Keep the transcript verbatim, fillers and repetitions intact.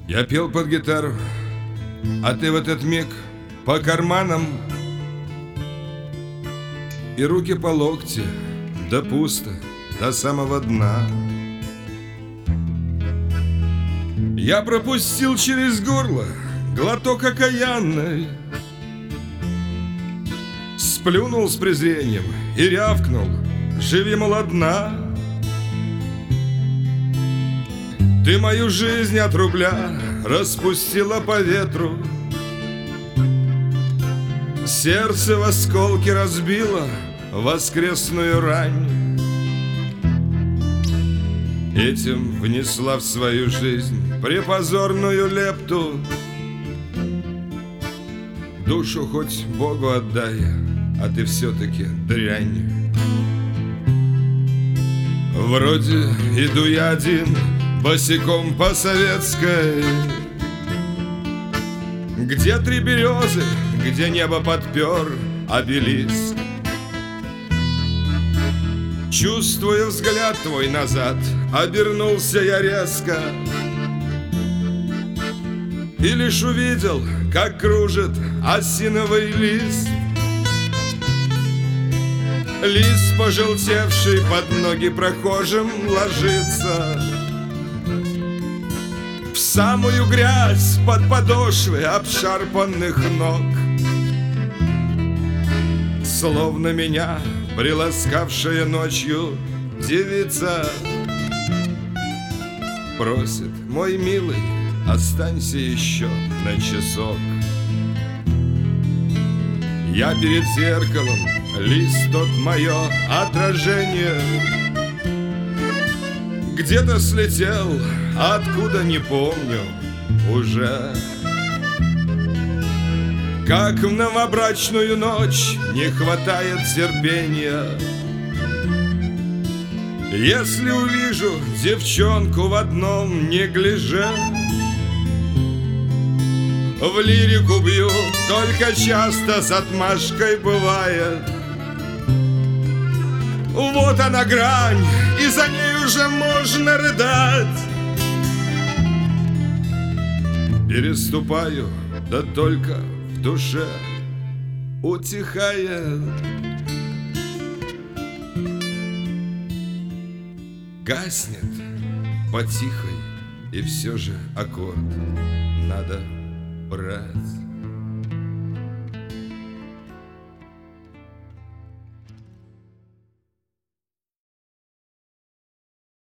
Я пел под гитару, а ты в этот миг по карманам, и руки по локти, да пусто, до самого дна. Я пропустил через горло глоток окаянный, сплюнул с презрением и рявкнул: живи, мол, одна. Ты мою жизнь от рубля распустила по ветру, сердце в осколки разбило воскресную рань. Этим внесла в свою жизнь препозорную лепту. Душу хоть Богу отдай, а ты все-таки дрянь. Вроде иду я один босиком по Советской, где три березы, где небо подпер обелиск. Чувствуя взгляд твой назад, обернулся я резко и лишь увидел, как кружит осиновый лист. Лист, пожелтевший, под ноги прохожим ложится, в самую грязь под подошвы обшарпанных ног. Словно меня приласкавшая ночью девица просит: мой милый, останься еще на часок. Я перед зеркалом, лист тот мое отражение, где-то слетел, откуда не помню уже. Как в новобрачную ночь не хватает терпения, если увижу девчонку в одном неглиже. В лирику бью, только часто с отмашкой бывает. Вот она грань, и за ней уже можно рыдать. Переступаю, да только в душе утихает. Гаснет по тихой, и все же аккорд надо брать.